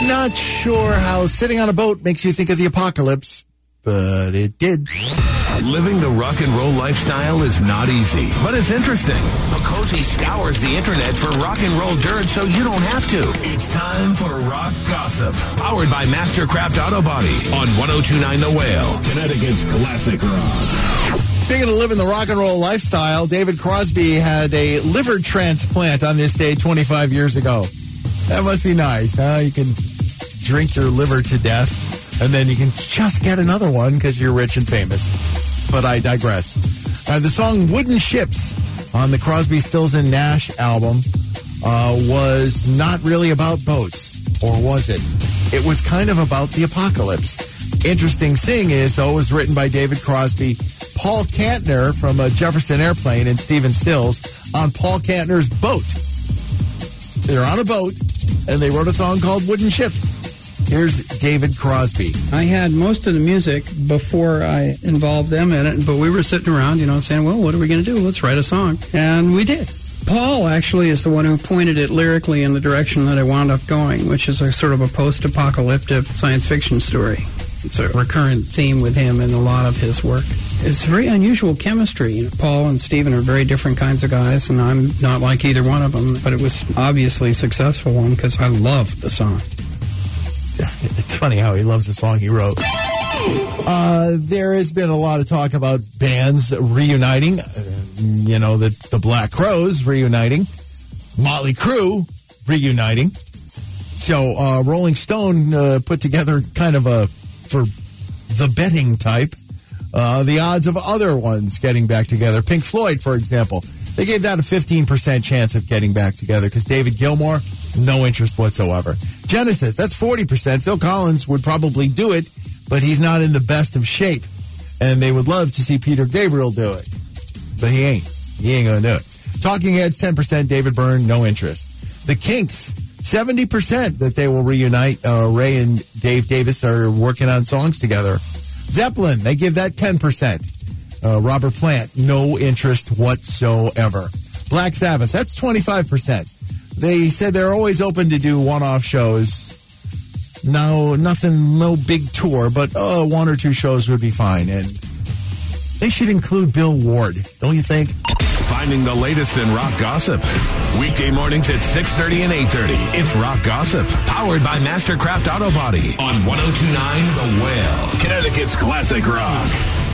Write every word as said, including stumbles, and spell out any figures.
Not sure how sitting on a boat makes you think of the apocalypse, but it did. Living the rock and roll lifestyle is not easy, but it's interesting. Pocosi scours the internet for rock and roll dirt so you don't have to. It's time for Rock Gossip, powered by Mastercraft Auto Body on one oh two point nine The Whale, Connecticut's classic rock. Speaking of living the rock and roll lifestyle, David Crosby had a liver transplant on this day twenty-five years ago. That must be nice, huh? You can drink your liver to death, and then you can just get another one because you're rich and famous. But I digress. Uh, the song Wooden Ships on the Crosby, Stills and Nash album uh, was not really about boats, or was it? It was kind of about the apocalypse. Interesting thing is, though, it was written by David Crosby, Paul Kantner from uh, Jefferson Airplane, and Stephen Stills on Paul Kantner's boat. They're on a boat, and they wrote a song called Wooden Ships. Here's David Crosby. I had most of the music before I involved them in it, but we were sitting around, you know, saying, well, what are we going to do? Let's write a song. And we did. Paul actually is the one who pointed it lyrically in the direction that I wound up going, which is a sort of a post-apocalyptic science fiction story. It's a recurrent theme with him in a lot of his work. It's very unusual chemistry. You know, Paul and Stephen are very different kinds of guys, and I'm not like either one of them, but it was obviously a successful one because I loved the song. It's funny how he loves the song he wrote. Uh, there has been a lot of talk about bands reuniting. Uh, you know, the, the Black Crowes reuniting. Motley Crue reuniting. So uh, Rolling Stone uh, put together kind of a, for the betting type, uh, the odds of other ones getting back together. Pink Floyd, for example. They gave that a fifteen percent chance of getting back together because David Gilmour, no interest whatsoever. Genesis, that's forty percent. Phil Collins would probably do it, but he's not in the best of shape. And they would love to see Peter Gabriel do it. But he ain't. He ain't going to do it. Talking Heads, ten percent. David Byrne, no interest. The Kinks, seventy percent that they will reunite. Uh, Ray and Dave Davis are working on songs together. Zeppelin, they give that ten percent. Uh, Robert Plant, no interest whatsoever. Black Sabbath, that's twenty-five percent. They said they're always open to do one-off shows. No, nothing, no big tour, but uh, one or two shows would be fine. And they should include Bill Ward, don't you think? Finding the latest in rock gossip. Weekday mornings at six thirty and eight thirty. It's Rock Gossip, powered by Mastercraft Auto Body on one oh two point nine The Whale, Connecticut's classic rock.